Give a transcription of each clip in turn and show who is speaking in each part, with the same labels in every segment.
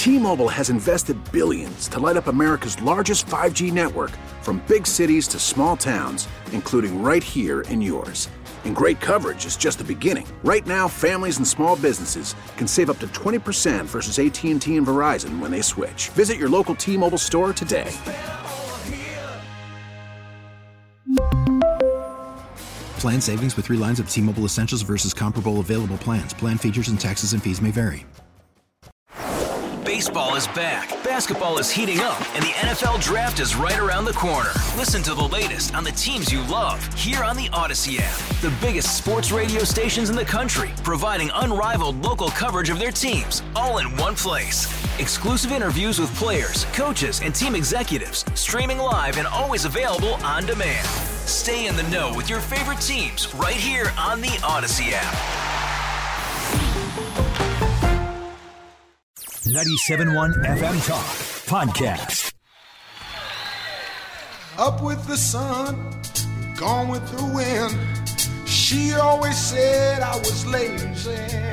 Speaker 1: T-Mobile has invested billions to light up America's largest 5G network, from big cities to small towns, including right here in yours. And great coverage is just the beginning. Right now, families and small businesses can save up to 20% versus AT&T and Verizon when they switch. Visit your local T-Mobile store today.
Speaker 2: Plan savings with 3 lines of T-Mobile Essentials versus comparable available plans. Plan features and taxes and fees may vary.
Speaker 3: Baseball is back, basketball is heating up, and the NFL Draft is right around the corner. Listen to the latest on the teams you love here on the Odyssey app. The biggest sports radio stations in the country, providing unrivaled local coverage of their teams, all in one place. Exclusive interviews with players, coaches, and team executives, streaming live and always available on demand. Stay in the know with your favorite teams right here on the Odyssey app.
Speaker 4: 97.1 FM Talk Podcast.
Speaker 5: Up with the sun, gone with the wind. She always said I was lazy.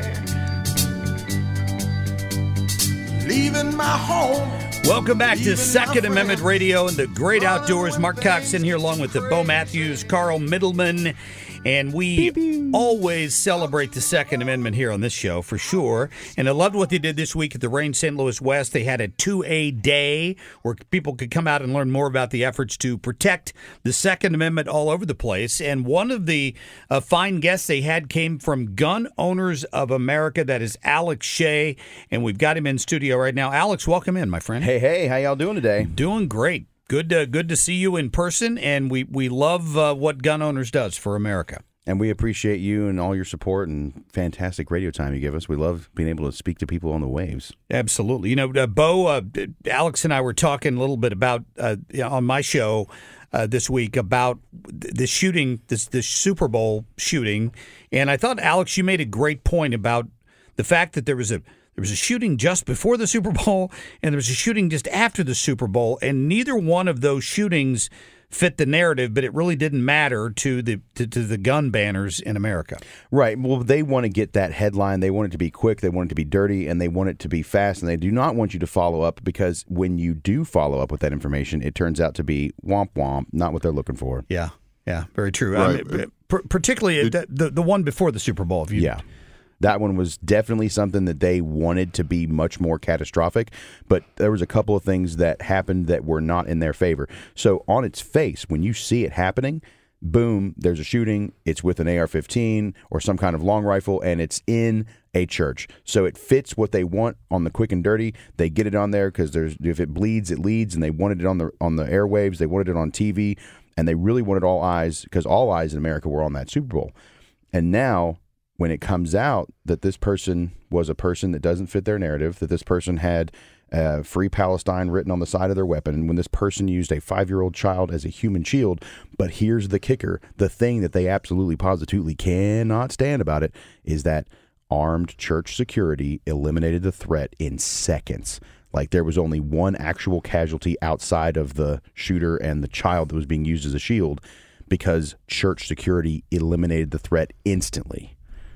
Speaker 5: Leaving my home.
Speaker 6: Welcome back to Second Amendment Radio and the Great Outdoors. Mark Cox in here along with the Bo Matthews, Carl Middleman. And we always celebrate the Second Amendment here on this show, for sure. And I loved what they did this week at the Range St. Louis West. They had a 2A day where people could come out and learn more about the efforts to protect the Second Amendment all over the place. And one of the fine guests they had came from Gun Owners of America. That is Alex Shea. And we've got him in studio right now. Alex, welcome in, my friend.
Speaker 7: Hey, how y'all doing today?
Speaker 6: Doing great. Good to see you in person, and we love what Gun Owners does for America.
Speaker 7: And we appreciate you and all your support and fantastic radio time you give us. We love being able to speak to people on the waves.
Speaker 6: Absolutely. You know, Bo, Alex and I were talking a little bit about on my show this week about the shooting, the Super Bowl shooting, and I thought, Alex, you made a great point about the fact that there was a shooting just before the Super Bowl, and there was a shooting just after the Super Bowl, and neither one of those shootings fit the narrative, but it really didn't matter to the gun banners in America.
Speaker 7: Right. Well, they want to get that headline. They want it to be quick. They want it to be dirty, and they want it to be fast, and they do not want you to follow up, because when you do follow up with that information, it turns out to be womp womp, not what they're looking for.
Speaker 6: Yeah, very true.
Speaker 7: Right.
Speaker 6: I mean, particularly the one before the Super Bowl.
Speaker 7: Yeah. That one was definitely something that they wanted to be much more catastrophic, but there was a couple of things that happened that were not in their favor. So on its face, when you see it happening, boom, there's a shooting, it's with an AR-15 or some kind of long rifle, and it's in a church. So it fits what they want on the quick and dirty. They get it on there because if it bleeds, it leads, and they wanted it on the airwaves, they wanted it on TV, and they really wanted all eyes, because all eyes in America were on that Super Bowl. And now, when it comes out that this person was a person that doesn't fit their narrative, that this person had Free Palestine written on the side of their weapon, and when this person used a 5-year-old child as a human shield, but here's the kicker, the thing that they absolutely positively cannot stand about it is that armed church security eliminated the threat in seconds. Like, there was only one actual casualty outside of the shooter and the child that was being used as a shield, because church security eliminated the threat instantly.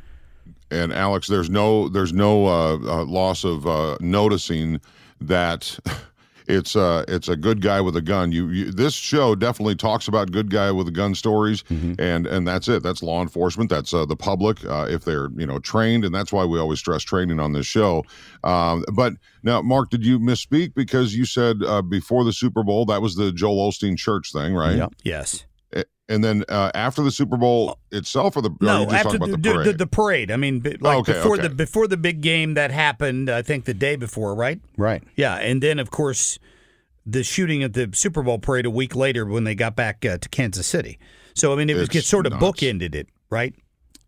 Speaker 8: And Alex, there's no loss of noticing that it's a good guy with a gun. This show definitely talks about good guy with a gun stories, and that's it. That's law enforcement. That's the public if they're trained, and that's why we always stress training on this show. But now, Mark, did you misspeak because you said before the Super Bowl that was the Joel Osteen church thing, right?
Speaker 6: Yep. Yes.
Speaker 8: And then after the Super Bowl itself, or the
Speaker 6: after
Speaker 8: about the parade?
Speaker 6: The parade. I mean, before the big game that happened, I think the day before, right?
Speaker 7: Right.
Speaker 6: Yeah, and then of course the shooting at the Super Bowl parade a week later when they got back to Kansas City. So I mean, it sort of bookended it, right?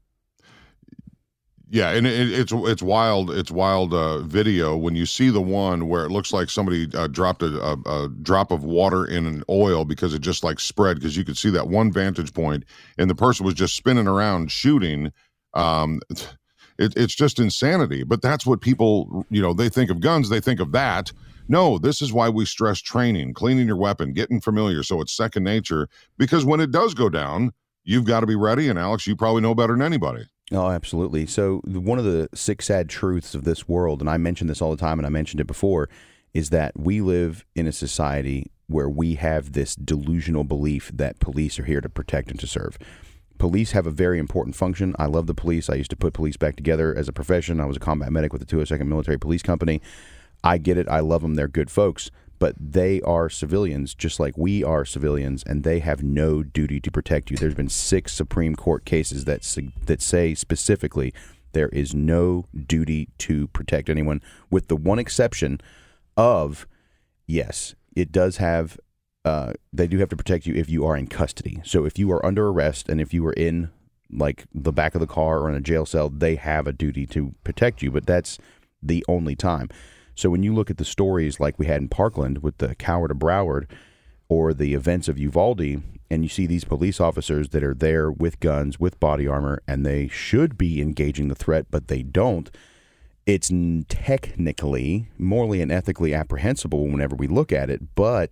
Speaker 8: Yeah, and it's wild. It's wild video when you see the one where it looks like somebody dropped a drop of water in an oil because it just like spread, because you could see that one vantage point, and the person was just spinning around shooting. It's just insanity. But that's what people, they think of guns, they think of that. No, this is why we stress training, cleaning your weapon, getting familiar, so it's second nature. Because when it does go down, you've got to be ready. And Alex, you probably know better than anybody.
Speaker 7: Oh, absolutely. So one of the 6 sad truths of this world, and I mention this all the time, and I mentioned it before, is that we live in a society where we have this delusional belief that police are here to protect and to serve. Police have a very important function. I love the police. I used to put police back together as a profession. I was a combat medic with the 202nd Military Police Company. I get it. I love them. They're good folks. But they are civilians just like we are civilians, and they have no duty to protect you. There's been 6 Supreme Court cases that say specifically there is no duty to protect anyone, with the one exception of, yes, it does have, they do have to protect you if you are in custody. So if you are under arrest and if you are in like the back of the car or in a jail cell, they have a duty to protect you, but that's the only time. So when you look at the stories like we had in Parkland with the Coward of Broward or the events of Uvalde, and you see these police officers that are there with guns, with body armor, and they should be engaging the threat, but they don't, it's technically, morally and ethically apprehensible whenever we look at it, but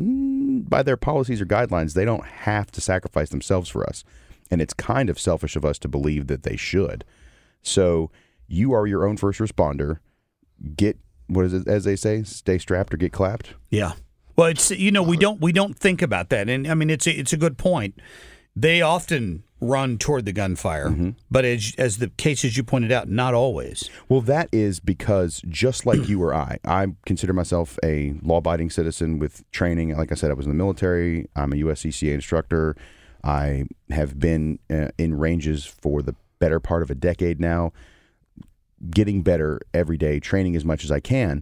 Speaker 7: by their policies or guidelines, they don't have to sacrifice themselves for us. And it's kind of selfish of us to believe that they should. So you are your own first responder. Get, what is it, as they say, stay strapped or get clapped?
Speaker 6: Yeah. Well, it's, we don't think about that. And I mean, it's a good point. They often run toward the gunfire, but as the cases you pointed out, not always.
Speaker 7: Well, that is because just like you or I consider myself a law-abiding citizen with training. Like I said, I was in the military. I'm a USCCA instructor. I have been in ranges for the better part of a decade now, getting better every day, training as much as I can.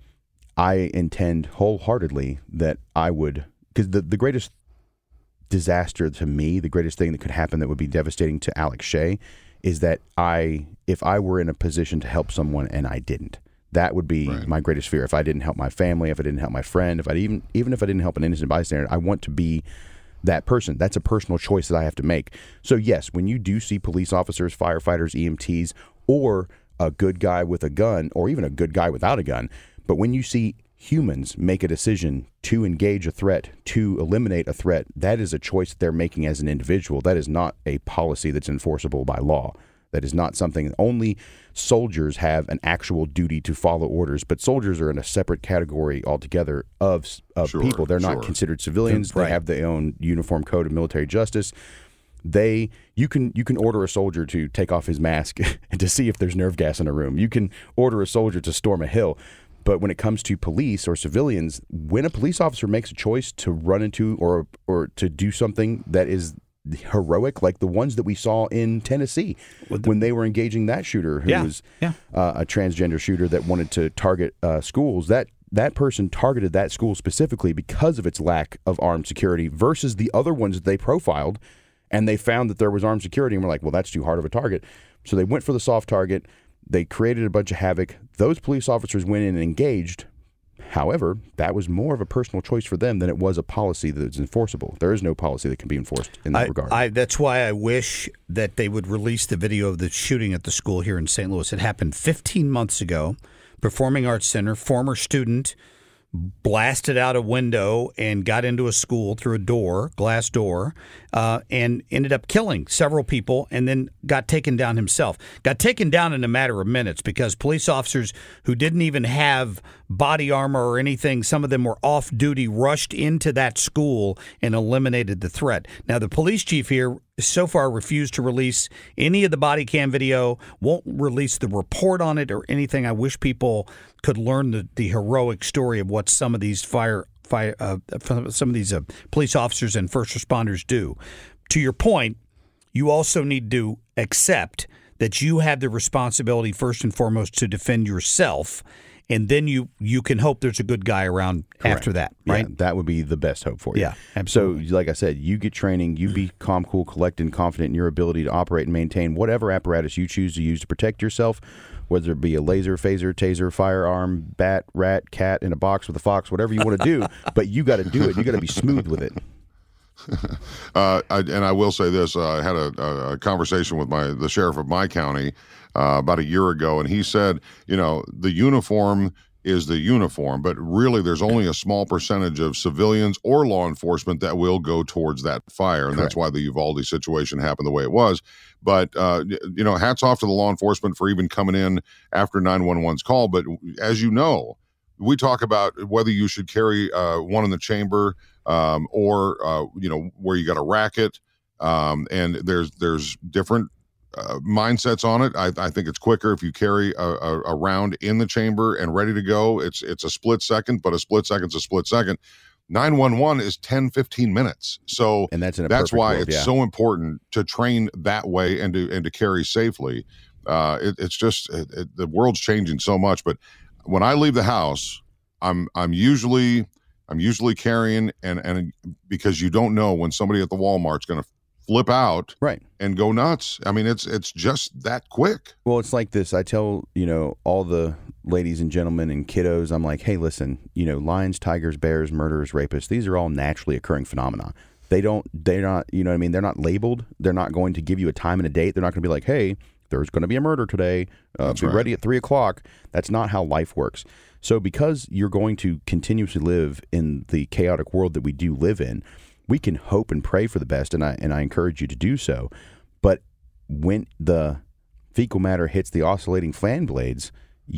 Speaker 7: I intend wholeheartedly that I would, because the greatest disaster to me, the greatest thing that could happen that would be devastating to Alex Shea is that if I were in a position to help someone and I didn't, that would be my greatest fear. If I didn't help my family, if I didn't help my friend, if I even if I didn't help an innocent bystander, I want to be that person. That's a personal choice that I have to make. So yes, when you do see police officers, firefighters, EMTs, or a good guy with a gun, or even a good guy without a gun, but when you see humans make a decision to engage a threat, to eliminate a threat, that is a choice that they're making as an individual. That is not a policy that's enforceable by law. That is not something, only soldiers have an actual duty to follow orders, but soldiers are in a separate category altogether of people. They're not considered civilians. They have their own uniform code of military justice. You can order a soldier to take off his mask and to see if there's nerve gas in a room. You can order a soldier to storm a hill. But when it comes to police or civilians, when a police officer makes a choice to run into or to do something that is heroic, like the ones that we saw in Tennessee when they were engaging that shooter who was a transgender shooter that wanted to target schools, that person targeted that school specifically because of its lack of armed security versus the other ones that they profiled, and they found that there was armed security and were like, well, that's too hard of a target. So they went for the soft target. They created a bunch of havoc. Those police officers went in and engaged. However, that was more of a personal choice for them than it was a policy that's enforceable. There is no policy that can be enforced in that regard.
Speaker 6: That's why I wish that they would release the video of the shooting at the school here in St. Louis. It happened 15 months ago. Performing Arts Center, former student blasted out a window and got into a school through a glass door, and ended up killing several people and then got taken down himself. Got taken down in a matter of minutes because police officers who didn't even have body armor or anything, some of them were off duty, rushed into that school and eliminated the threat. Now, the police chief here so far refused to release any of the body cam video, won't release the report on it or anything. I wish people could learn the heroic story of what some of these police officers and first responders do. To your point, you also need to accept that you have the responsibility first and foremost to defend yourself, and then you can hope there's a good guy around after that, right?
Speaker 7: Yeah, that would be the best hope for you.
Speaker 6: Yeah, absolutely.
Speaker 7: So, like I said, you get training, you be calm, cool, collected, and confident in your ability to operate and maintain whatever apparatus you choose to use to protect yourself, whether it be a laser, phaser, taser, firearm, bat, rat, cat in a box with a fox, whatever you want to do, but you got to do it. You got to be smooth with it.
Speaker 8: And I will say this: I had a conversation with the sheriff of my county about a year ago, and he said, the uniform is the uniform, but really there's only a small percentage of civilians or law enforcement that will go towards that fire, and that's why the Uvalde situation happened the way it was. But, hats off to the law enforcement for even coming in after 911's call. But as you know, we talk about whether you should carry one in the chamber or where you got a racket. And there's different mindsets on it. I think it's quicker if you carry a round in the chamber and ready to go. It's a split second, but a split second's a split second. 911 is 10-15 minutes. So
Speaker 7: and that's
Speaker 8: why it's so important to train that way and to carry safely. It's just the world's changing so much. But when I leave the house, I'm usually carrying and because you don't know when somebody at the Walmart's going to flip out and go nuts. I mean, it's just that quick.
Speaker 7: Well, it's like this. I tell, all the ladies and gentlemen and kiddos, I'm like, hey, listen, lions, tigers, bears, murderers, rapists, these are all naturally occurring phenomena. They're not, they're not labeled. They're not going to give you a time and a date. They're not going to be like, hey, there's going to be a murder today. Be ready at 3:00. That's not how life works. So because you're going to continuously live in the chaotic world that we do live in, we can hope and pray for the best, and I encourage you to do so. But when the fecal matter hits the oscillating fan blades,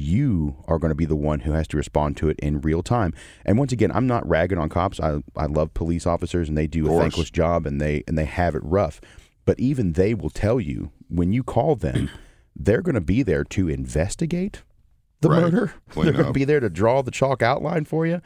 Speaker 7: you are going to be the one who has to respond to it in real time. And once again, I'm not ragging on cops. I love police officers, and they do a thankless job, and they have it rough. But even they will tell you when you call them, they're going to be there to investigate the murder. They're going to be there to draw the chalk outline for you.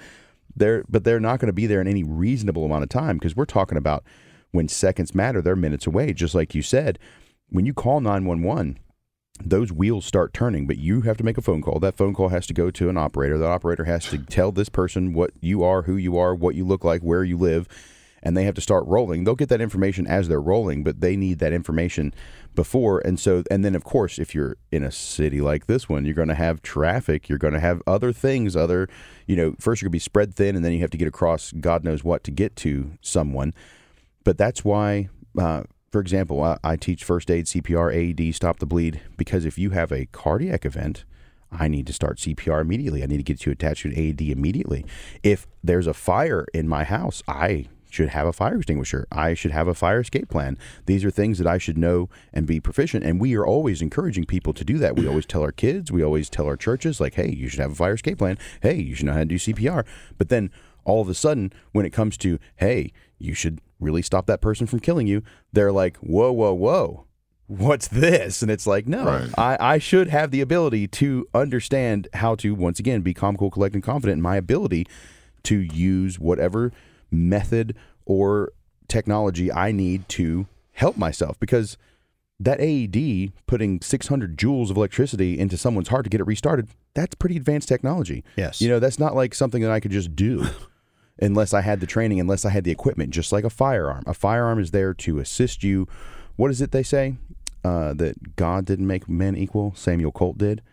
Speaker 7: But they're not going to be there in any reasonable amount of time, because we're talking about when seconds matter, they're minutes away. Just like you said, when you call 911, those wheels start turning, but you have to make a phone call. That phone call has to go to an operator. The operator has to tell this person what you are, who you are, what you look like, where you live, and they have to start rolling. They'll get that information as they're rolling, but they need that information before. And then, of course, if you're in a city like this one, you're going to have traffic. You're going to have other things, first you're going to be spread thin, and then you have to get across God knows what to get to someone. But that's why, for example, I teach first aid, CPR, AED, stop the bleed, because if you have a cardiac event, I need to start CPR immediately. I need to get you attached to an AED immediately. If there's a fire in my house, I should have a fire extinguisher. I should have a fire escape plan. These are things that I should know and be proficient. And we are always encouraging people to do that. We always tell our kids, we always tell our churches, like, hey, you should have a fire escape plan. Hey, you should know how to do CPR. But then all of a sudden, when it comes to, hey, you should really stop that person from killing you, they're like, whoa, what's this? And it's like, no, I should have the ability to understand how to, once again, be calm, cool, collected, and confident in my ability to use whatever method or technology I need to help myself, because that AED putting 600 joules of electricity into someone's heart to get it restarted, that's pretty advanced technology.
Speaker 6: Yes.
Speaker 7: That's not like something that I could just do unless I had the training, unless I had the equipment, just like a firearm. A firearm is there to assist you. What is it they say? That God didn't make men equal, Samuel Colt did.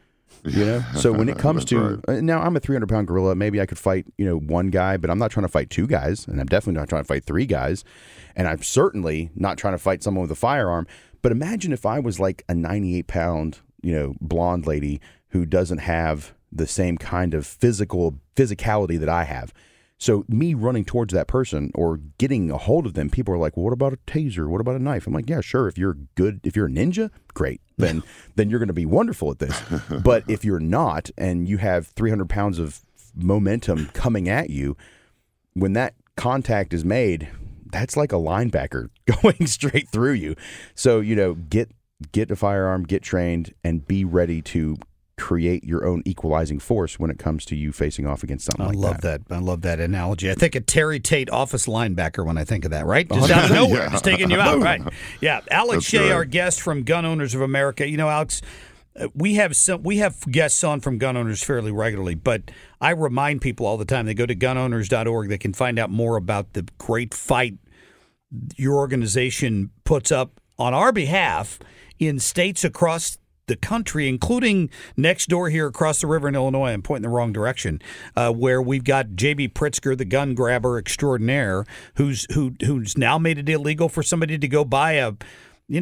Speaker 7: So when it comes to now, I'm a 300-pound gorilla. Maybe I could fight one guy, but I'm not trying to fight two guys, and I'm definitely not trying to fight three guys, and I'm certainly not trying to fight someone with a firearm. But imagine if I was like a 98-pound blonde lady who doesn't have the same kind of physicality that I have. So me running towards that person or getting a hold of them, people are like, well, what about a taser? What about a knife? I'm like, yeah, sure. If you're good, if you're a ninja, great. Then you're going to be wonderful at this. But if you're not, and you have 300 pounds of momentum coming at you, when that contact is made, that's like a linebacker going straight through you. So, get a firearm, get trained, and be ready to create your own equalizing force when it comes to you facing off against something like that.
Speaker 6: I love that analogy. I think of Terry Tate, office linebacker, when I think of that, right? Just out of nowhere, just taking you out, right? Yeah. Alex Shea, our guest from Gun Owners of America. Alex, we have guests on from Gun Owners fairly regularly, but I remind people all the time, they go to gunowners.org. They can find out more about the great fight your organization puts up on our behalf in states across the country, including next door here across the river in Illinois. I'm pointing the wrong direction, where we've got J.B. Pritzker, the gun grabber extraordinaire, who's now made it illegal for somebody to go buy a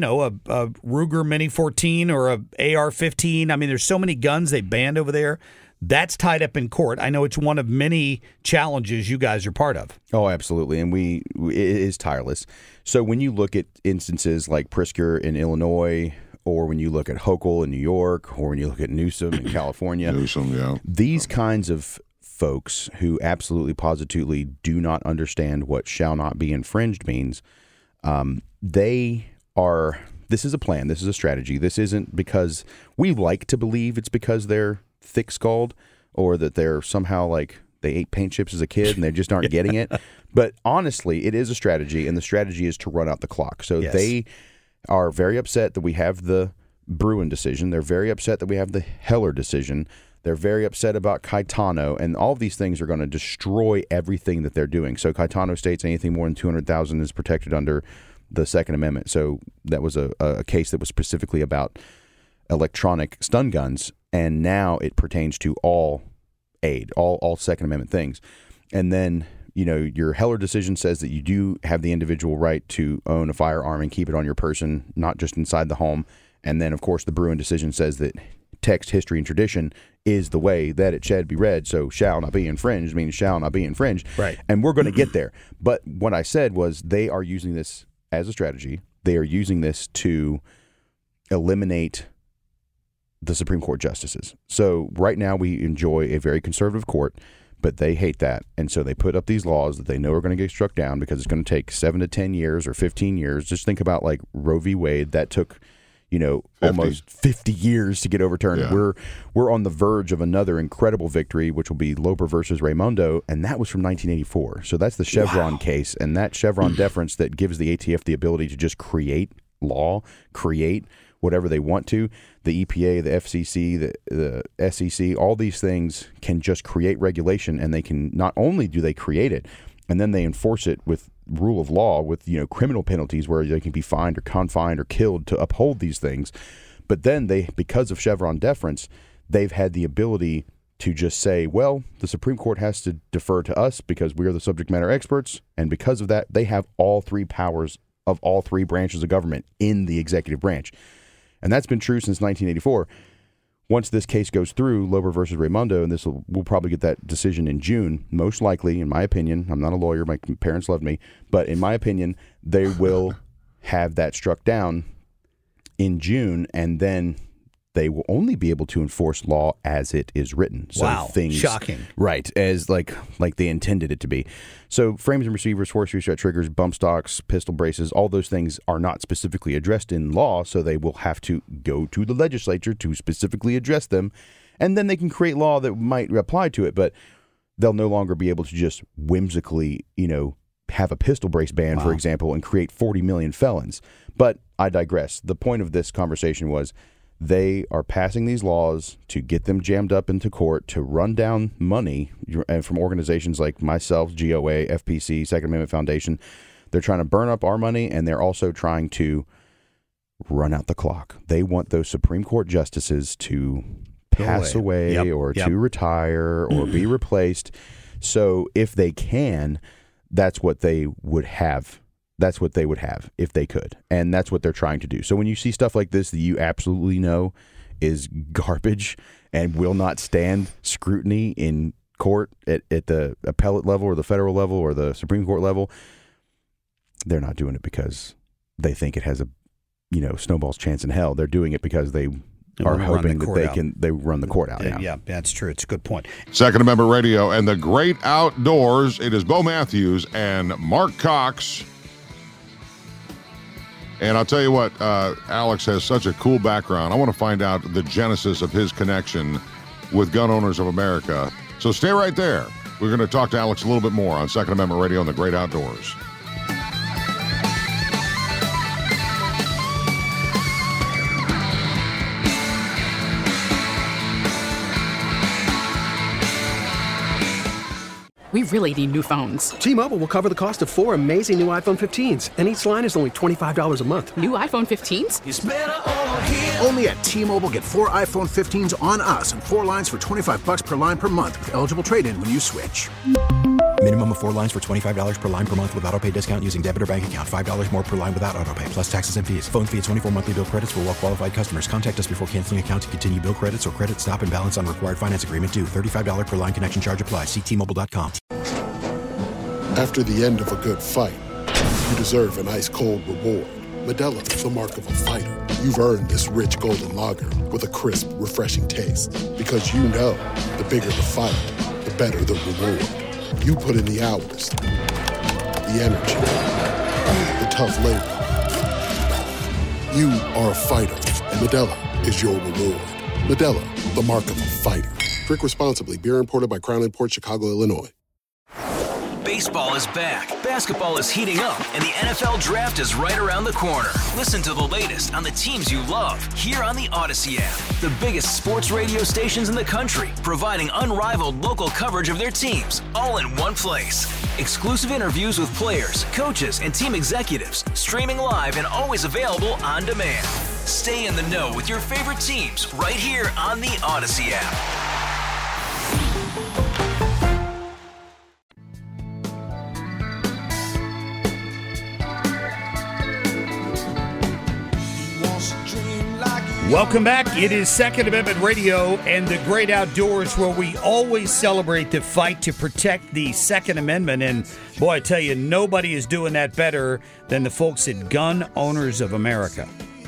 Speaker 6: Ruger Mini 14 or a AR-15. I mean, there's so many guns they banned over there That's tied up in court. I know it's one of many challenges you guys are part of.
Speaker 7: Oh, absolutely. And it is tireless. So when you look at instances like Pritzker in Illinois, or when you look at Hochul in New York, or when you look at Newsom in California, these kinds of folks who absolutely positively do not understand what shall not be infringed means, this is a plan, this is a strategy. This isn't because we like to believe it's because they're thick-skulled or that they're somehow like they ate paint chips as a kid and they just aren't getting it. But honestly, it is a strategy, and the strategy is to run out the clock. So they are very upset that we have the Bruen decision. They're very upset that we have the Heller decision. They're very upset about Caetano, and all of these things are going to destroy everything that they're doing. So Caetano states anything more than 200,000 is protected under the Second Amendment. So that was a case that was specifically about electronic stun guns, and now it pertains to all aid, all Second Amendment things. And then, your Heller decision says that you do have the individual right to own a firearm and keep it on your person, not just inside the home. And then, of course, the Bruen decision says that text, history, and tradition is the way that it should be read. So shall not be infringed means shall not be infringed.
Speaker 6: Right.
Speaker 7: And we're going to get there. But what I said was they are using this as a strategy. They are using this to eliminate the Supreme Court justices. So right now we enjoy a very conservative court, but they hate that. And so they put up these laws that they know are going to get struck down because it's going to take 7 to 10 years or 15 years. Just think about like Roe v. Wade. That took, 50. Almost 50 years to get overturned. Yeah. We're on the verge of another incredible victory, which will be Loper versus Raimondo, and that was from 1984. So that's the Chevron case, and that Chevron deference that gives the ATF the ability to just create law, create whatever they want to. The EPA, the FCC, the SEC, all these things can just create regulation, and they can not only do they create it, and then they enforce it with rule of law, with criminal penalties where they can be fined or confined or killed to uphold these things. But then because of Chevron deference, they've had the ability to just say, well, the Supreme Court has to defer to us because we are the subject matter experts, and because of that, they have all three powers of all three branches of government in the executive branch. And that's been true since 1984. Once this case goes through, Loper versus Raimondo, and we'll probably get that decision in June, most likely, in my opinion. I'm not a lawyer. My parents loved me. But in my opinion, they will have that struck down in June, and then they will only be able to enforce law as it is written. So
Speaker 6: wow, shocking.
Speaker 7: Right, as like they intended it to be. So frames and receivers, force reset triggers, bump stocks, pistol braces, all those things are not specifically addressed in law, so they will have to go to the legislature to specifically address them, and then they can create law that might apply to it, but they'll no longer be able to just whimsically, have a pistol brace ban, for example, and create 40 million felons. But I digress. The point of this conversation was they are passing these laws to get them jammed up into court to run down money from organizations like myself, GOA, FPC, Second Amendment Foundation. They're trying to burn up our money, and they're also trying to run out the clock. They want those Supreme Court justices to pass away to retire or be replaced. So if they can, that's what they would have. That's what they would have if they could. And that's what they're trying to do. So when you see stuff like this that you absolutely know is garbage and will not stand scrutiny in court at the appellate level or the federal level or the Supreme Court level, they're not doing it because they think it has a snowball's chance in hell. They're doing it because they are hoping that they run the court out.
Speaker 6: Yeah, that's true. It's a good point.
Speaker 8: Second Amendment Radio and the Great Outdoors. It is Bo Matthews and Mark Cox. And I'll tell you what, Alex has such a cool background. I want to find out the genesis of his connection with Gun Owners of America. So stay right there. We're going to talk to Alex a little bit more on Second Amendment Radio and the Great Outdoors.
Speaker 9: We really need new phones.
Speaker 10: T-Mobile will cover the cost of 4 amazing new iPhone 15s, and each line is only $25 a month.
Speaker 9: New iPhone 15s?
Speaker 1: It's better over here. Only at T-Mobile, get 4 iPhone 15s on us and 4 lines for $25 per line per month with eligible trade-in when you switch.
Speaker 2: Minimum of 4 lines for $25 per line per month with autopay discount using debit or bank account. $5 more per line without autopay, plus taxes and fees. Phone fee at 24 monthly bill credits for well-qualified customers. Contact us before canceling account to continue bill credits or credit stop and balance on required finance agreement due. $35 per line connection charge applies. See T-Mobile.com.
Speaker 11: After the end of a good fight, you deserve an ice-cold reward. Modelo is the mark of a fighter. You've earned this rich golden lager with a crisp, refreshing taste. Because you know, the bigger the fight, the better the reward. You put in the hours, the energy, the tough labor. You are a fighter, and Modelo is your reward. Modelo, the mark of a fighter. Drink responsibly. Beer imported by Crown Imports, Chicago, Illinois.
Speaker 3: Baseball is back, basketball is heating up, and the NFL Draft is right around the corner. Listen to the latest on the teams you love here on the Odyssey app. The biggest sports radio stations in the country, providing unrivaled local coverage of their teams, all in one place. Exclusive interviews with players, coaches, and team executives, streaming live and always available on demand. Stay in the know with your favorite teams right here on the Odyssey app.
Speaker 6: Welcome back. It is Second Amendment Radio and the Great Outdoors, where we always celebrate the fight to protect the Second Amendment. And boy, I tell you, nobody is doing that better than the folks at Gun Owners of America.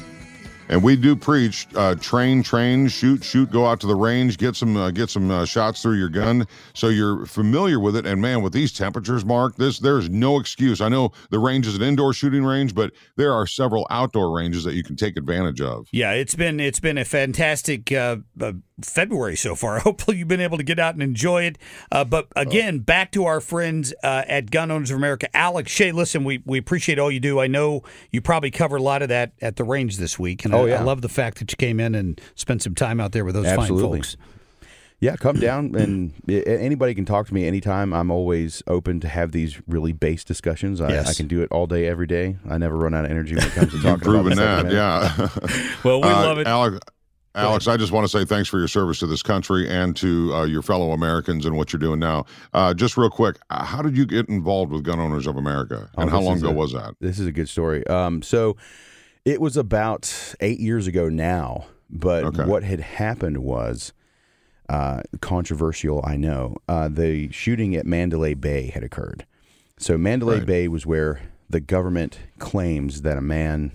Speaker 8: And we do preach train, shoot, go out to the range, get some shots through your gun, so you're familiar with it. And man, with these temperatures, Mark, there's no excuse. I know the range is an indoor shooting range, but there are several outdoor ranges that you can take advantage of.
Speaker 6: Yeah, it's been a fantastic February so far. Hopefully you've been able to get out and enjoy it. But again, back to our friends at Gun Owners of America. Alex Shea, listen, we appreciate all you do. I know you probably cover a lot of that at the range this week, and I love the fact that you came in and spent some time out there with those fine folks.
Speaker 7: Yeah, come down, and anybody can talk to me anytime. I'm always open to have these really base discussions. I can do it all day, every day. I never run out of energy when it comes to talking
Speaker 8: about
Speaker 7: that.
Speaker 8: Yeah.
Speaker 6: Well, we love it.
Speaker 8: Alex, I just want to say thanks for your service to this country and to your fellow Americans and what you're doing now. Just real quick, how did you get involved with Gun Owners of America, and how long ago was that?
Speaker 7: This is a good story. So it was about 8 years ago now, but what had happened was controversial, I know. The shooting at Mandalay Bay had occurred. So Mandalay Bay was where the government claims that a man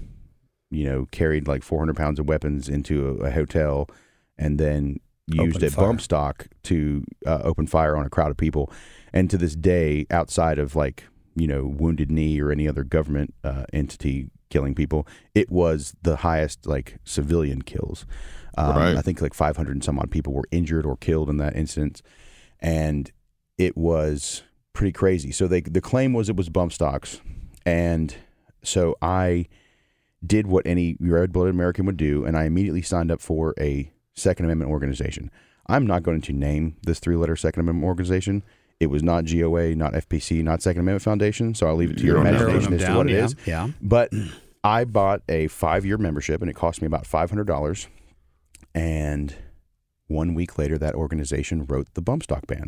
Speaker 7: carried like 400 pounds of weapons into a hotel and then used a bump stock to open fire on a crowd of people. And to this day, outside of Wounded Knee or any other government entity killing people, it was the highest civilian kills. I think 500 and some odd people were injured or killed in that incident. And it was pretty crazy. So the claim was it was bump stocks. And so I did what any red-blooded American would do, and I immediately signed up for a Second Amendment organization. I'm not going to name this 3-letter Second Amendment organization. It was not GOA, not FPC, not Second Amendment Foundation, so I'll leave it to your imagination as to what it is.
Speaker 6: Yeah.
Speaker 7: But I bought a 5-year membership, and it cost me about $500, and 1 week later, that organization wrote the bump stock ban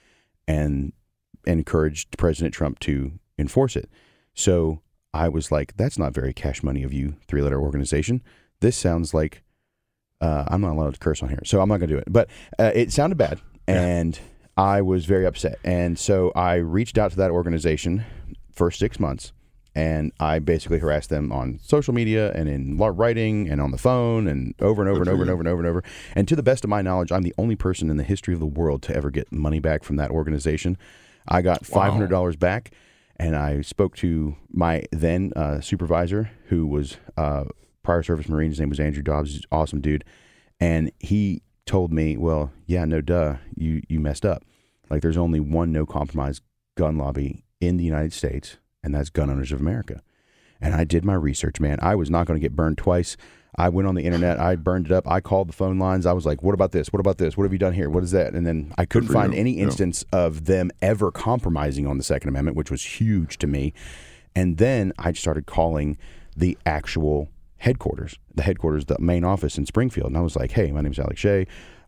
Speaker 7: and encouraged President Trump to enforce it. So I was like, that's not very cash money of you, 3-letter organization. This sounds like, I'm not allowed to curse on here, so I'm not going to do it. But it sounded bad, and I was very upset. And so I reached out to that organization for 6 months, and I basically harassed them on social media and in writing and on the phone and over and over and over and over and over and over. And to the best of my knowledge, I'm the only person in the history of the world to ever get money back from that organization. I got $500 back. And I spoke to my then supervisor, who was prior service Marine. His name was Andrew Dobbs. He's an awesome dude. And he told me, well, yeah, no duh, you messed up. There's only one no-compromise gun lobby in the United States, and that's Gun Owners of America. And I did my research, man. I was not going to get burned twice. I went on the internet. I burned it up. I called the phone lines. I was like, what about this? What about this? What have you done here? What is that? And then I couldn't find any instance of them ever compromising on the Second Amendment, which was huge to me. And then I started calling the actual headquarters, the main office in Springfield. And I was like, hey, my name is Alex Shea.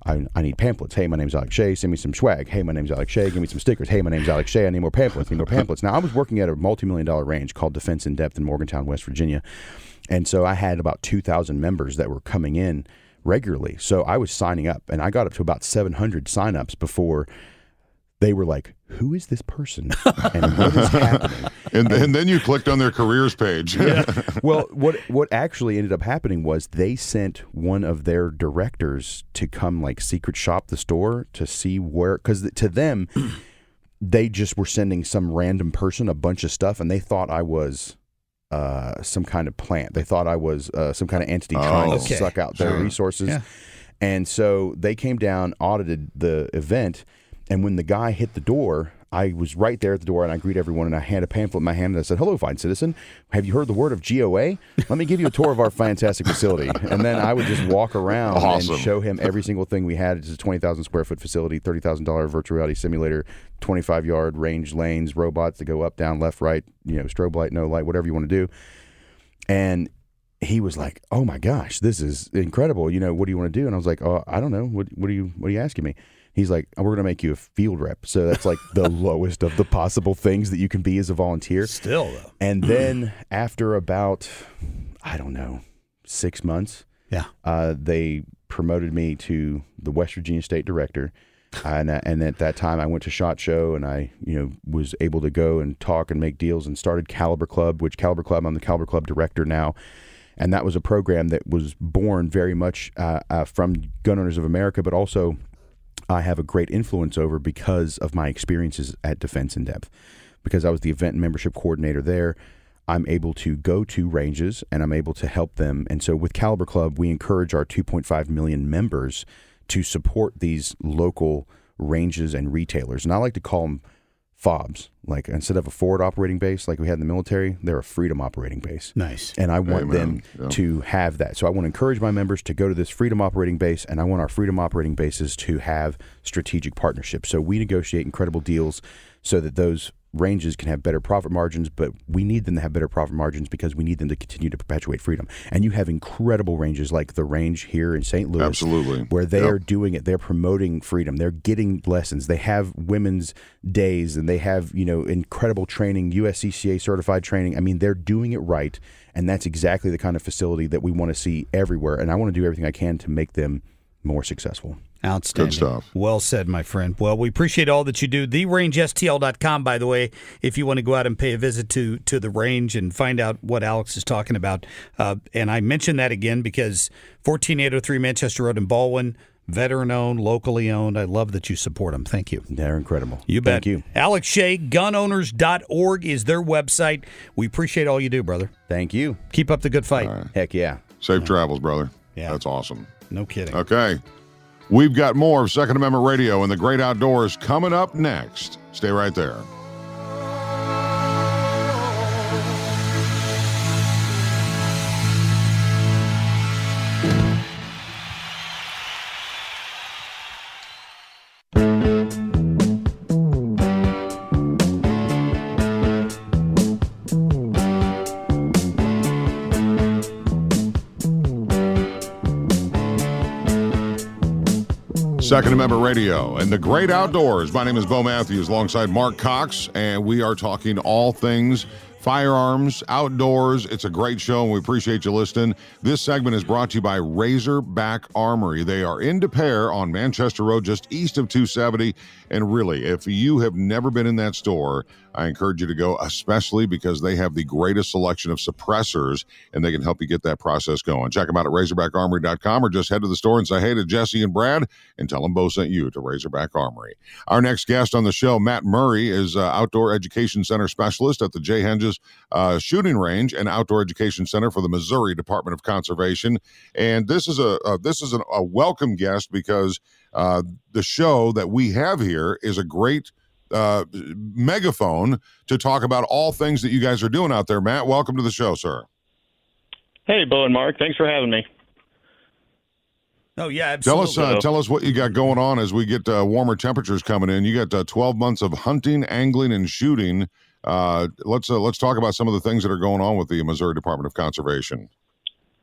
Speaker 7: I need pamphlets. Hey, my name's Alex Shea. Send me some swag. Hey, my name's Alex Shea. Give me some stickers. Hey, my name's Alex Shea. I need more pamphlets. Now, I was working at a multi-million-dollar range called Defense in Depth in Morgantown, West Virginia. And so I had about 2,000 members that were coming in regularly. So I was signing up, and I got up to about 700 signups before they were like, who is this person? And what is happening?
Speaker 8: And then you clicked on their careers page.
Speaker 7: Yeah. Well, what actually ended up happening was they sent one of their directors to come like secret shop the store to see where, because to them, they just were sending some random person a bunch of stuff, and they thought I was some kind of plant. They thought I was some kind of entity trying to suck out their resources. Yeah. And so they came down, audited the event, and when the guy hit the door, I was right there at the door, and I greet everyone, and I had a pamphlet in my hand, and I said, hello, fine citizen. Have you heard the word of GOA? Let me give you a tour of our fantastic facility. And then I would just walk around and show him every single thing we had. It's a 20,000 square foot facility, $30,000 virtual reality simulator, 25-yard range lanes, robots that go up, down, left, right, strobe light, no light, whatever you want to do. And he was like, oh my gosh, this is incredible. What do you want to do? And I was like, oh, I don't know. What are you asking me? He's like, we're going to make you a field rep. So that's like the lowest of the possible things that you can be as a volunteer.
Speaker 6: Still, though.
Speaker 7: And then after about, 6 months, they promoted me to the West Virginia State Director. And at that time, I went to SHOT Show, and I, was able to go and talk and make deals, and started Caliber Club, I'm the Caliber Club director now. And that was a program that was born very much from Gun Owners of America, but also I have a great influence over because of my experiences at Defense in Depth. Because I was the event and membership coordinator there, I'm able to go to ranges, and I'm able to help them. And so with Caliber Club, we encourage our 2.5 million members to support these local ranges and retailers. And I like to call them FOBs. Like, instead of a forward operating base like we had in the military, they're a freedom operating base.
Speaker 6: Nice.
Speaker 7: And I want them to have that. So I want to encourage my members to go to this freedom operating base, and I want our freedom operating bases to have strategic partnerships. So we negotiate incredible deals so that those ranges can have better profit margins, but we need them to have better profit margins because we need them to continue to perpetuate freedom. And you have incredible ranges like the range here in St. Louis,
Speaker 8: absolutely,
Speaker 7: where they are doing it. They're promoting freedom. They're getting lessons. They have women's days, and they have, incredible training, USCCA certified training. I mean, they're doing it right, and that's exactly the kind of facility that we want to see everywhere. And I want to do everything I can to make them more successful.
Speaker 6: Outstanding.
Speaker 8: Good stuff.
Speaker 6: Well said, my friend. Well, we appreciate all that you do. TheRangeSTL.com, by the way, if you want to go out and pay a visit to the range and find out what Alex is talking about. And I mention that again because 14803 Manchester Road in Baldwin, veteran-owned, locally owned. I love that you support them. Thank you.
Speaker 7: They're incredible.
Speaker 6: You bet.
Speaker 7: Thank you.
Speaker 6: Alex Shea, gunowners.org is their website. We appreciate all you do, brother.
Speaker 7: Thank you.
Speaker 6: Keep up the good fight.
Speaker 8: Right.
Speaker 7: Heck yeah.
Speaker 8: Safe travels, brother.
Speaker 6: Yeah.
Speaker 8: That's awesome.
Speaker 6: No kidding.
Speaker 8: Okay. We've got more of Second Amendment Radio and the Great Outdoors coming up next. Stay right there. Second Amendment Radio and the Great Outdoors. My name is Bo Matthews alongside Mark Cox, and we are talking all things firearms, outdoors. It's a great show, and we appreciate you listening. This segment is brought to you by Razorback Armory. They are in Des Peres on Manchester Road, just east of 270. And really, if you have never been in that store, I encourage you to go, especially because they have the greatest selection of suppressors, and they can help you get that process going. Check them out at RazorbackArmory.com, or just head to the store and say hey to Jesse and Brad, and tell them Bo sent you to Razorback Armory. Our next guest on the show, Matt Murray, is Outdoor Education Center Specialist at the Jay Henges Shooting Range and Outdoor Education Center for the Missouri Department of Conservation. And this is a welcome guest because the show that we have here is a great megaphone to talk about all things that you guys are doing out there. Matt, welcome to the show, sir.
Speaker 12: Hey, Bo and Mark. Thanks for having me.
Speaker 6: Oh, yeah, absolutely.
Speaker 8: Tell us what you got going on as we get warmer temperatures coming in. You got 12 months of hunting, angling, and shooting. Let's talk about some of the things that are going on with the Missouri Department of Conservation.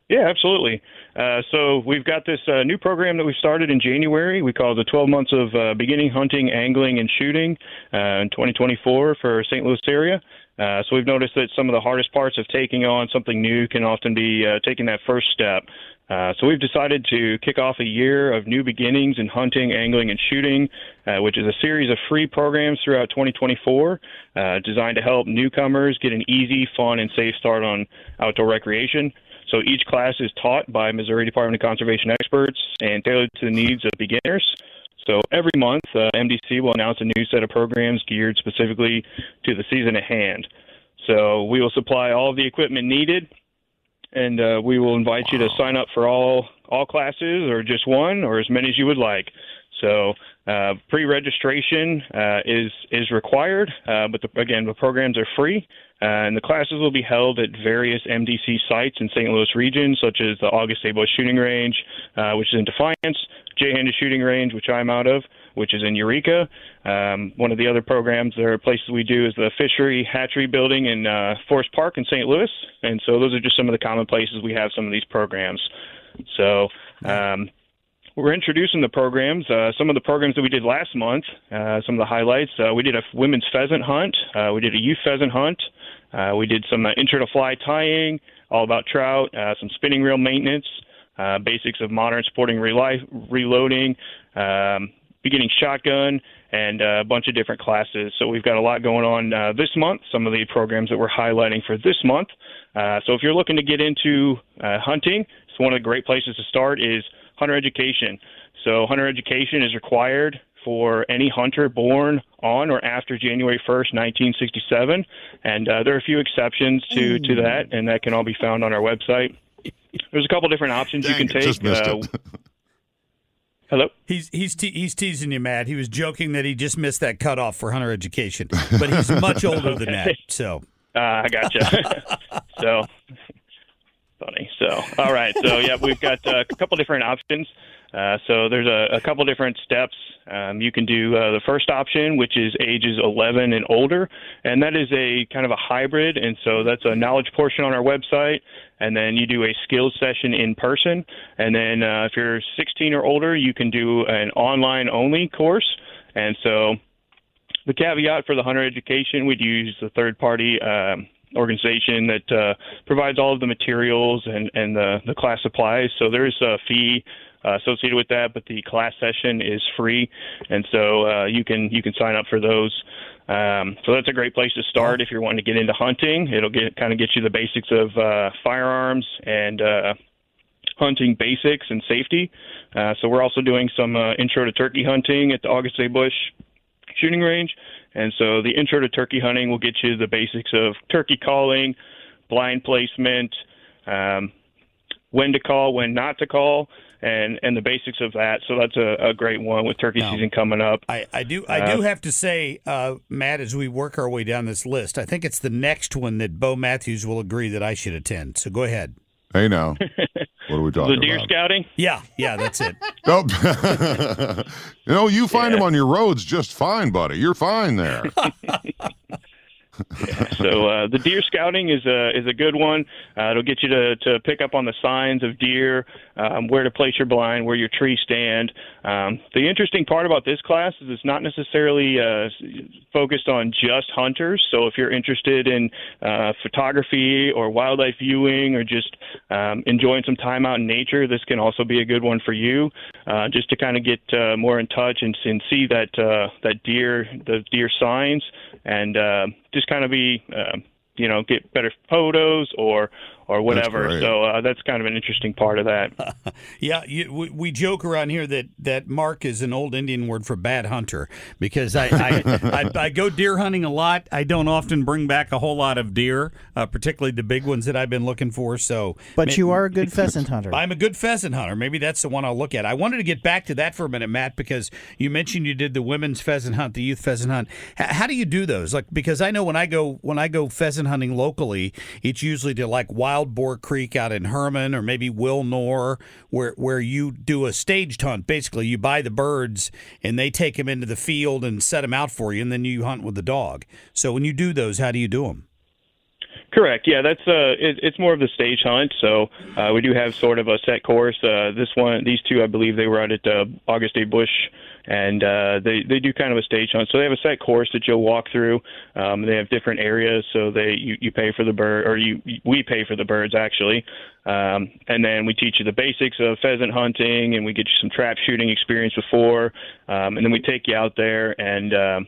Speaker 12: Yeah, absolutely. So we've got this new program that we started in January. We call it the 12 months of beginning hunting, angling, and shooting in 2024 for St. Louis area. So we've noticed that some of the hardest parts of taking on something new can often be taking that first step. So we've decided to kick off a year of new beginnings in hunting, angling, and shooting, which is a series of free programs throughout 2024 designed to help newcomers get an easy, fun, and safe start on outdoor recreation. So each class is taught by Missouri Department of Conservation experts and tailored to the needs of beginners. So every month, MDC will announce a new set of programs geared specifically to the season at hand. So we will supply all of the equipment needed, and we will invite you to sign up for all classes or just one or as many as you would like. So pre-registration is required, but again, the programs are free, and the classes will be held at various MDC sites in St. Louis region, such as the August A. Bush Shooting Range, which is in Defiance, Jay-Handed Shooting Range, which I'm out of, which is in Eureka. One of the other programs or places we do is the Fishery Hatchery Building in Forest Park in St. Louis, and so those are just some of the common places we have some of these programs. So we're introducing the programs. Some of the programs that we did last month, some of the highlights, we did a women's pheasant hunt. We did a youth pheasant hunt. We did some intro to fly tying, all about trout, some spinning reel maintenance, basics of modern sporting reloading, beginning shotgun, and a bunch of different classes. So we've got a lot going on this month, some of the programs that we're highlighting for this month. So if you're looking to get into hunting, so one of the great places to start is hunter education. So hunter education is required for any hunter born on or after January 1st, 1967. And there are a few exceptions to that, and that can all be found on our website. There's a couple different options you can take.
Speaker 8: Just missed it.
Speaker 12: Hello?
Speaker 6: He's teasing you, Matt. He was joking that he just missed that cutoff for hunter education, but he's much older than that. So
Speaker 12: I gotcha. So funny. So all right. So yeah, we've got a couple different options. So there's a couple different steps. You can do the first option, which is ages 11 and older, and that is a kind of a hybrid. And so that's a knowledge portion on our website, and then you do a skills session in person. And then if you're 16 or older, you can do an online-only course. And so the caveat for the hunter education, we'd use the third-party organization that provides all of the materials and the class supplies. So there is a fee associated with that, but the class session is free, and so you can sign up for those. So that's a great place to start if you're wanting to get into hunting. It'll kind of get you the basics of firearms and hunting basics and safety. So we're also doing some intro to turkey hunting at the August A. Bush Shooting Range, and so the intro to turkey hunting will get you the basics of turkey calling, blind placement, when to call, when not to call, and the basics of that. So that's a great one with turkey season coming up.
Speaker 6: I do have to say, Matt, as we work our way down this list, I think it's the next one that Bo Matthews will agree that I should attend. So go ahead.
Speaker 8: Hey, now. What are we talking about?
Speaker 12: The deer scouting?
Speaker 6: Yeah, that's it.
Speaker 8: Oh, you find them on your roads just fine, buddy. You're fine there.
Speaker 12: So the deer scouting is a good one. It'll get you to pick up on the signs of deer, where to place your blind, where your trees stand. The interesting part about this class is it's not necessarily focused on just hunters. So if you're interested in photography or wildlife viewing or just enjoying some time out in nature, this can also be a good one for you, just to kind of get more in touch and see the deer signs, and just kind of be, get better photos or whatever. So that's kind of an interesting part of that.
Speaker 6: Yeah, we joke around here that Mark is an old Indian word for bad hunter, because I go deer hunting a lot. I don't often bring back a whole lot of deer, particularly the big ones that I've been looking for. So,
Speaker 13: but you are a good pheasant hunter.
Speaker 6: I'm a good pheasant hunter. Maybe that's the one I'll look at. I wanted to get back to that for a minute, Matt, because you mentioned you did the women's pheasant hunt, the youth pheasant hunt. How do you do those? Because I know when I go pheasant hunting locally, it's usually to Wild Boar Creek out in Herman, or maybe Wilnor, where you do a staged hunt. Basically, you buy the birds and they take them into the field and set them out for you, and then you hunt with the dog. So when you do those, how do you do them?
Speaker 12: Correct. Yeah, that's it's more of the stage hunt. So we do have sort of a set course. These two, I believe, they were out at August A. Busch, and they do kind of a stage hunt. So they have a set course that you'll walk through. They have different areas, so you pay for the bird, or we pay for the birds actually, and then we teach you the basics of pheasant hunting, and we get you some trap shooting experience before, and then we take you out there and.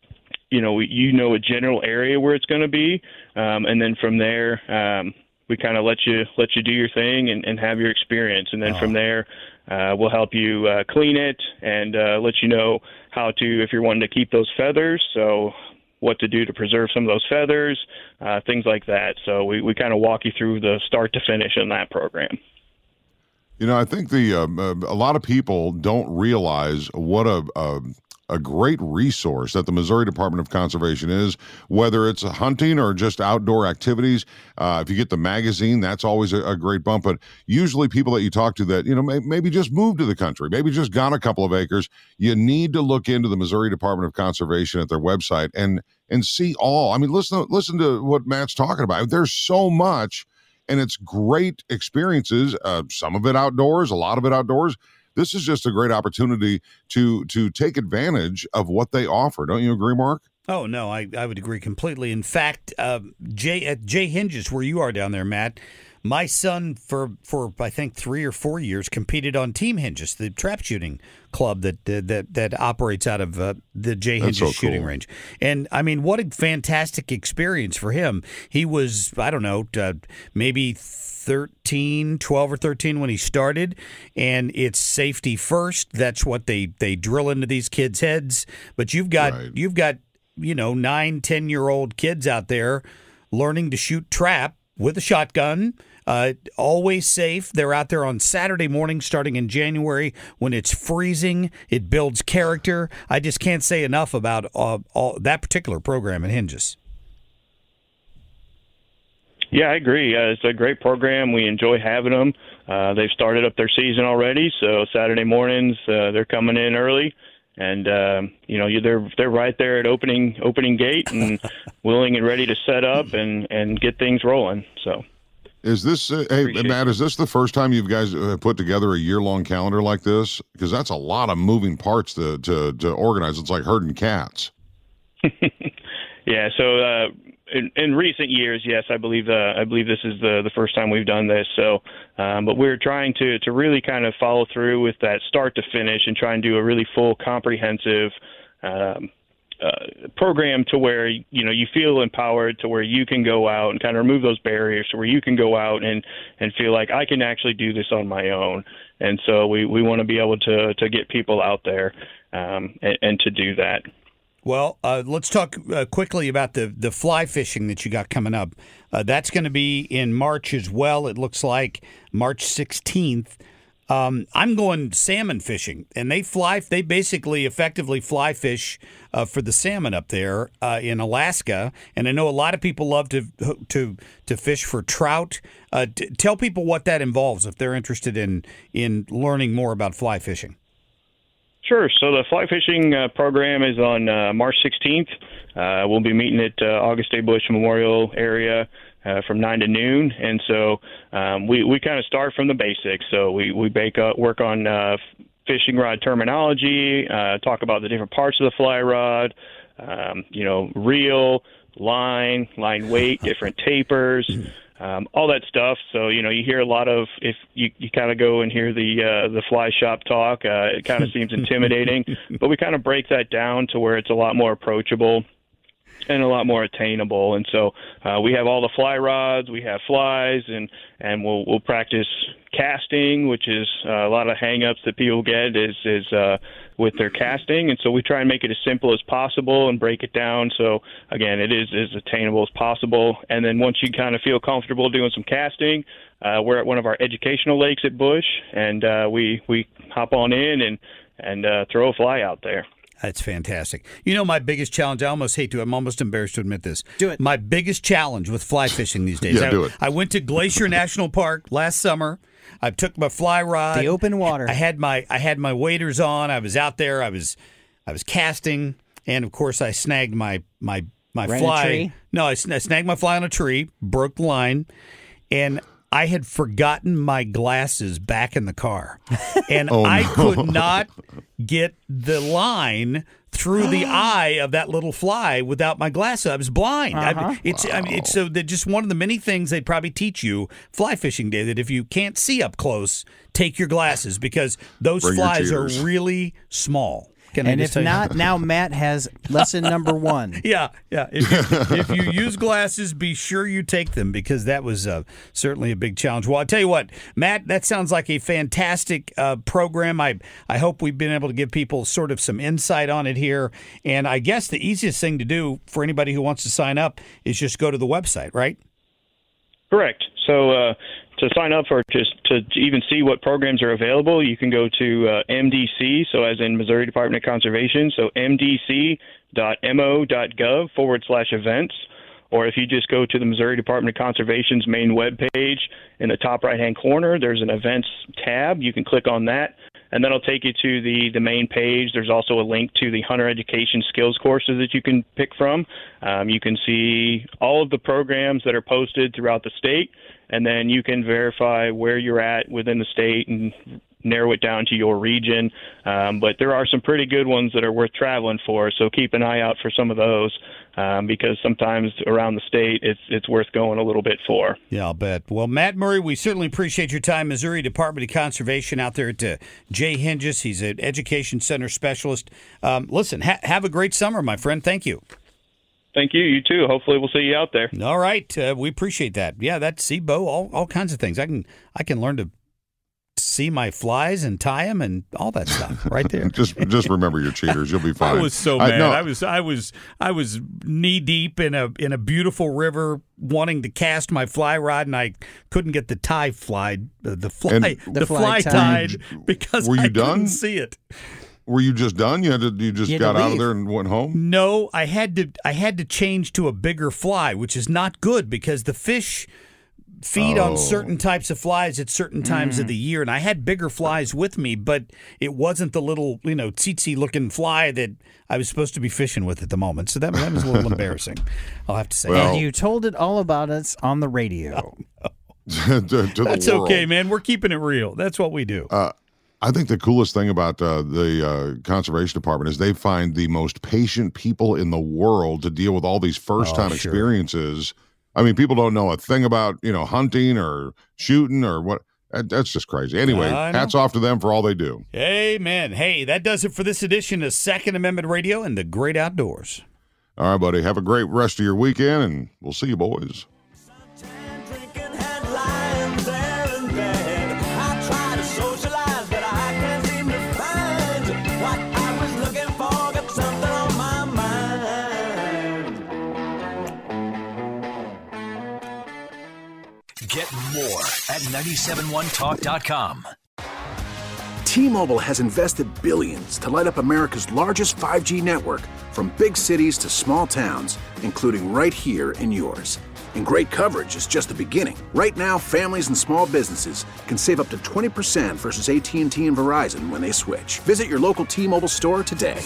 Speaker 12: A general area where it's going to be, and then from there, we kind of let you do your thing and have your experience, and then from there, we'll help you clean it and let you know how to, if you're wanting to keep those feathers, so what to do to preserve some of those feathers, things like that. So we kind of walk you through the start to finish in that program.
Speaker 8: I think a lot of people don't realize what a great resource that the Missouri Department of Conservation is, whether it's hunting or just outdoor activities. If you get the magazine, that's always a great bump. But usually people that you talk to that, maybe just moved to the country, maybe just got a couple of acres, you need to look into the Missouri Department of Conservation at their website and see all. I mean, listen to what Matt's talking about. There's so much, and it's great experiences, some of it outdoors, a lot of it outdoors. This is just a great opportunity to take advantage of what they offer. Don't you agree, Mark?
Speaker 6: Oh, no, I would agree completely. In fact, at Jay Hinges, where you are down there, Matt, my son, for I think 3 or 4 years, competed on Team Hinges, the trap shooting club that operates out of the Jay Hinges shooting range. And, I mean, what a fantastic experience for him. He was, I don't know, maybe 12 or 13 when he started, and it's safety first. That's what they drill into these kids' heads. But you've got 9, 10-year-old kids out there learning to shoot trap with a shotgun. Always safe. They're out there on Saturday morning starting in January when it's freezing. It builds character. I just can't say enough about all that particular program at Hinges.
Speaker 12: Yeah, I agree. It's a great program. We enjoy having them. They've started up their season already, so Saturday mornings they're coming in early, and they're right there at opening gate and willing and ready to set up and get things rolling. So,
Speaker 8: is this Matt? Is this the first time you guys put together a year-long calendar like this? Because that's a lot of moving parts to organize. It's like herding cats.
Speaker 12: Yeah. So. In recent years, yes, I believe this is the first time we've done this. So, but we're trying to really kind of follow through with that start to finish and try and do a really full, comprehensive program to where you feel empowered, to where you can go out and kind of remove those barriers, to where you can go out and feel like I can actually do this on my own. And so we want to be able to get people out there and to do that.
Speaker 6: Well, let's talk quickly about the fly fishing that you got coming up. That's going to be in March as well. It looks like March 16th. I'm going salmon fishing, and they basically effectively fly fish for the salmon up there in Alaska. And I know a lot of people love to fish for trout. Tell people what that involves if they're interested in learning more about fly fishing.
Speaker 12: Sure. So the fly fishing program is on March 16th. We'll be meeting at August A. Busch Memorial area from 9 to noon. And so we kind of start from the basics. So we work on fishing rod terminology, talk about the different parts of the fly rod, reel, line weight, different tapers. All that stuff. So, you hear a lot of, if you kind of go and hear the fly shop talk, it kind of seems intimidating, but we kind of break that down to where it's a lot more approachable and a lot more attainable. And so we have all the fly rods, we have flies, and we'll practice casting, which is a lot of hang-ups that people get is with their casting. And so we try and make it as simple as possible and break it down. So again, it is as attainable as possible. And then once you kind of feel comfortable doing some casting, we're at one of our educational lakes at Busch, and we hop on in and throw a fly out there.
Speaker 6: That's fantastic. My biggest challenge, I'm almost embarrassed to admit this.
Speaker 13: Do it.
Speaker 6: My biggest challenge with fly fishing these days.
Speaker 8: Do it.
Speaker 6: I went to Glacier National Park last summer. I took my fly rod.
Speaker 13: The open water.
Speaker 6: I had my waders on. I was out there. I was casting, and of course I snagged my My
Speaker 13: Ran a
Speaker 6: fly.
Speaker 13: tree?
Speaker 6: No, I snagged my fly on a tree, broke the line, and I had forgotten my glasses back in the car. And I could not get the line through the eye of that little fly without my glasses. I was blind. It's so that just one of the many things they'd probably teach you fly fishing day, that if you can't see up close, take your glasses because those flies are really small.
Speaker 13: And if not, now Matt has lesson number 1.
Speaker 6: Yeah. If you use glasses, be sure you take them because that was certainly a big challenge. Well, I'll tell you what, Matt, that sounds like a fantastic program. I hope we've been able to give people sort of some insight on it here. And I guess the easiest thing to do for anybody who wants to sign up is just go to the website, right?
Speaker 12: Correct. So to sign up or just to even see what programs are available, you can go to MDC, so as in Missouri Department of Conservation, so mdc.mo.gov/events. Or if you just go to the Missouri Department of Conservation's main webpage, in the top right-hand corner, there's an events tab. You can click on that, and that'll take you to the main page. There's also a link to the hunter education skills courses that you can pick from. You can see all of the programs that are posted throughout the state, and then you can verify where you're at within the state and narrow it down to your region. But there are some pretty good ones that are worth traveling for, so keep an eye out for some of those because sometimes around the state it's worth going a little bit for.
Speaker 6: Yeah, I'll bet. Well, Matt Murray, we certainly appreciate your time. Missouri Department of Conservation out there at Jay Hinges. He's an education center specialist. Listen, have a great summer, my friend. Thank you.
Speaker 12: Thank you. You too. Hopefully we'll see you out there.
Speaker 6: All right. We appreciate that. Yeah, that's Bo, all kinds of things. I can learn to see my flies and tie them and all that stuff right there.
Speaker 8: just remember your cheaters. You'll be fine.
Speaker 6: I was so mad. I was knee deep in a beautiful river wanting to cast my fly rod, and I couldn't get the tie fly tied because I couldn't see it.
Speaker 8: Were you just done? You just got out of there and went home?
Speaker 6: No, I had to change to a bigger fly, which is not good because the fish feed on certain types of flies at certain times of the year, and I had bigger flies with me, but it wasn't the little, tsetse looking fly that I was supposed to be fishing with at the moment. So that was a little embarrassing, I'll have to say.
Speaker 13: And you told it all about us on the radio.
Speaker 6: That's okay, man. We're keeping it real. That's what we do.
Speaker 8: I think the coolest thing about the Conservation Department is they find the most patient people in the world to deal with all these first-time experiences. I mean, people don't know a thing about, hunting or shooting or what. That's just crazy. Anyway, hats off to them for all they do.
Speaker 6: Amen. Hey, that does it for this edition of Second Amendment Radio and the Great Outdoors.
Speaker 8: All right, buddy. Have a great rest of your weekend, and we'll see you, boys.
Speaker 3: Get more at 971talk.com.
Speaker 1: T-Mobile has invested billions to light up America's largest 5G network, from big cities to small towns, including right here in yours. And great coverage is just the beginning. Right now, families and small businesses can save up to 20% versus AT&T and Verizon when they switch. Visit your local T-Mobile store today.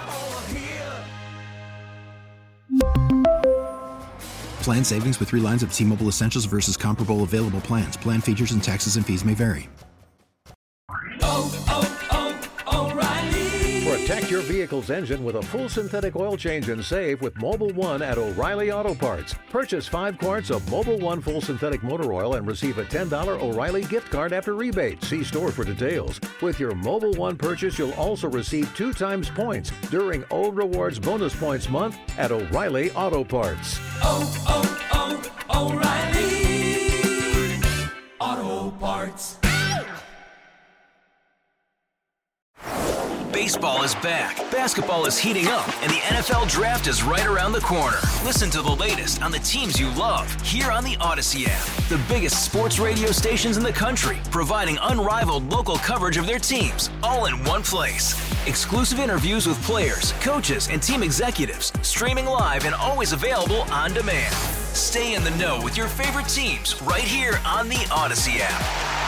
Speaker 2: Plan savings with 3 lines of T-Mobile Essentials versus comparable available plans. Plan features and taxes and fees may vary.
Speaker 14: O'Reilly. Protect your vehicle's engine with a full synthetic oil change and save with Mobil 1 at O'Reilly Auto Parts. Purchase 5 quarts of Mobil 1 full synthetic motor oil and receive a $10 O'Reilly gift card after rebate. See store for details. With your Mobil 1 purchase, you'll also receive 2 times points during O Rewards Bonus Points Month at O'Reilly Auto Parts.
Speaker 15: O'Reilly Auto Parts.
Speaker 3: Baseball is back, basketball is heating up, and the NFL Draft is right around the corner. Listen to the latest on the teams you love here on the Odyssey app. The biggest sports radio stations in the country, providing unrivaled local coverage of their teams, all in one place. Exclusive interviews with players, coaches, and team executives, streaming live and always available on demand. Stay in the know with your favorite teams right here on the Odyssey app.